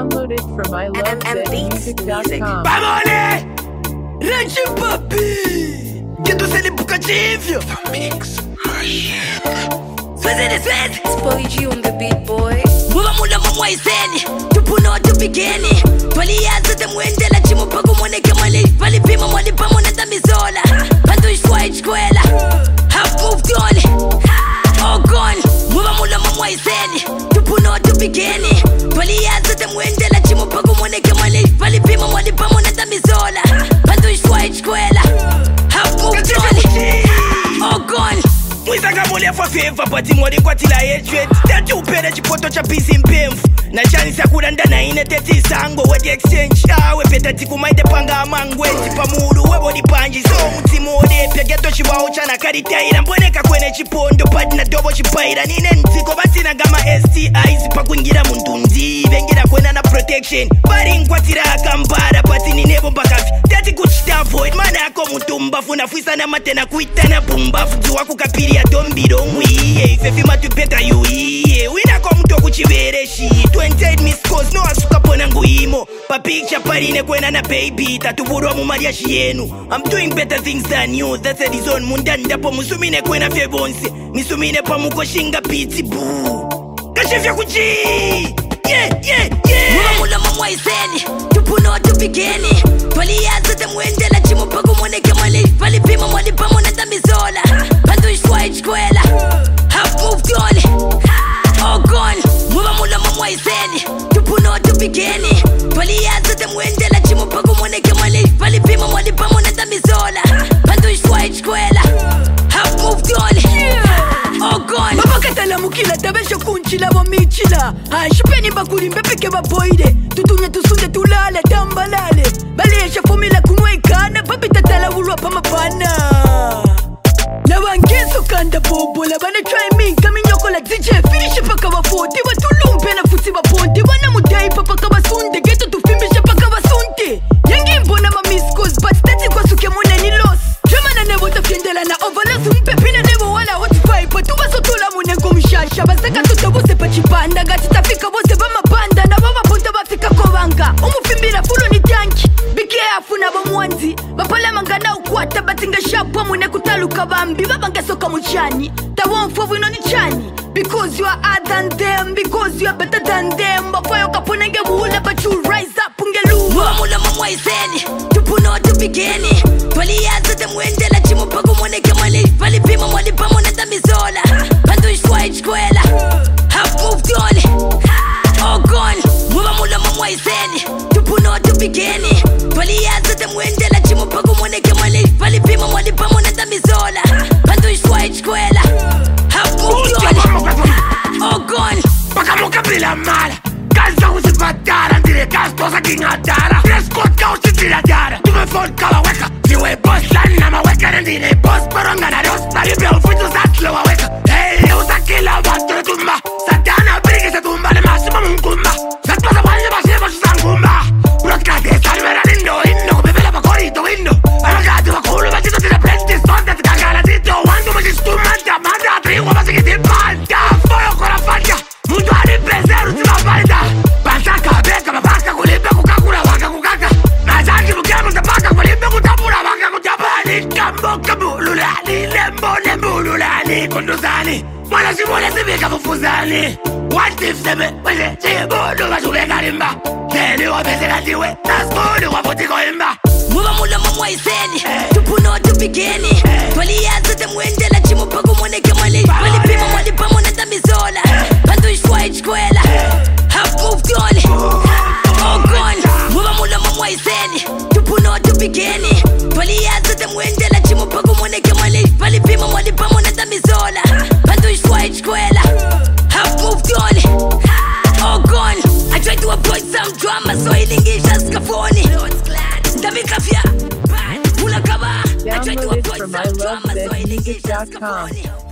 Download it from ilovezmusic.com. Pamole! Ranchi papi! Que tu se lipuca divio! The Mix Machine. Swez! Spoigy on the beat, boy. Muba mula mamwaiseni tupuno tupigeni twaliyaza temwendela chimupaku moneke mali palipima mwalipamo na tamizola panduishwa ichkwela half moved on all gone. Muba mula mamwaiseni tupuno tupigeni twaliyaza temwendela chimupaku moneke mali palipima mwalipamo na tamizola panduishwa ichkwela half moved on all gone. Mwisanga mole fa favor but mwadi kwa tila hatred tatu upele chipoto cha busy mpemfu na chani sakuranda na ine teti sango wedi exchange awe peta tiku maide panga amangwe tipa mulu webo di panji so mtimode pegeto shibao chana karitaira mboneka kwene chipondo padi na dobo chipaira nine ntiko batina gama STIs pa kuingira mundundi vengira kwena na protection bari nkwatira akambara pati ninebo mbakafi tati kuchita avoid mana ako mutumba funa fuisa na matena kuitana bumba fujuwa kukapiri ya dombiro mwiye ifefima tupeta yuiye wina kwa mtu kuchivereshi 28 miss calls no asuka pona nguimo pa picture parine kwena na baby tatuburwa mu mariashi yenu. I'm doing better things than you, that's the reason mundanda po musumine kwena febonse misumine pa muko shinga piti boo kashefya kuchi yeah mula mamwaiseni tupuno tupigeni twaliyaza temwendela chimupaku moneke mali palipima mwalipamo na tamizola panduishwa ichkwela half moved on all gone. Muba mula mamwaiseni tupuno tupigeni twaliyaza temwendela chimupaku moneke mali palipima mwalipamo na tamizola panduishwa ichkwela half moved on all gone. Mabakatala mukila tabesha kunchila bomichila shipeni bakulimbe peke baboide tutunye tusunde tulale tambalale balesha fomila kunwaikana papitatala ulwa pamapana nabangezo kanda bobola bana try me kaminyoko la DJ finish paka bafoti batulumpe na futi baponti bana mudai paka basunde geto tufimbisha paka basunte yangi mbona ma miss calls but stati kwa suke mona ni loss jamana nebo tafendela na overloss mpe pina nebo wala hot pipe tu basotula munengo mshasha basaka tutobose pachipanda gati tafika bose bamapanda na baba ponta bafika kobanga umufimbira fulo ni tanki bike afuna bamwanzi bapala mangana ukwata batinga shapwa mune kutaluka bambi babanga soka muchani tawonfovu ino ni chani because you are other than them, because you are better than them bafoyo kaponenge muhula but you rise up ungelu mula mamwaiseni tupuno tupigeni twaliyaza temwendela chimupaku moneke mali palipima mwalipamo na tamizola panduishwa ichkwela half moved on all gone. Muba mula mamwaiseni tupuno tupigeni twaliyaza temwendela chimupaku moneke mali palipima mwalipamo na tamizola panduishwa ichkwela half moved on all gone. Baka mukabila mala Kansa kusipatara ndire kastosa kingatara Dresscode ka usitira dara Tume phone kawa weka Siwe boss lana maweka Ndine boss paronga na dos Naribe ufitu zatlo wa weka Hey usakila watore tumba Satana brigi se tumba Le masima mungumba Satpasa wanye basiba susangumba Broadcast salvera lindo Kubibela pakorito indo Aragati wakulu Bachito tira presti Sonda tikakala tito Wandu majistumanta Manda trigo basikiti panta Foyo kora fanta Mundu haniprezeru timapalita Basaka beka mabaka kulipe kukakura waka kukaka Mazangi mukemu tabaka kulipe kutabura waka kutabani Kamboka mululani lembo lulani kunduzani Mwana simule sibika mufuzani What if seme weze chibudu washubeka limba Teni wapesela tiwe Naskulu waputiko imba Muba mula mamwaiseni tupuno tupigeni twaliyaza temwendela chimupaku moneke mali palipima mwalipamo na tamizola panduishwa ichkwela half moved on all gone. Muba mula mamwaiseni tupuno tupigeni twaliyaza temwendela chimupaku moneke mali palipima mwalipamo na tamizola panduishwa ichkwela half moved on all gone. I tried to avoid some drama so ilingisha skafoni Ndabikafya Mulakaba I tried to avoid some drama so ilingisha skafoni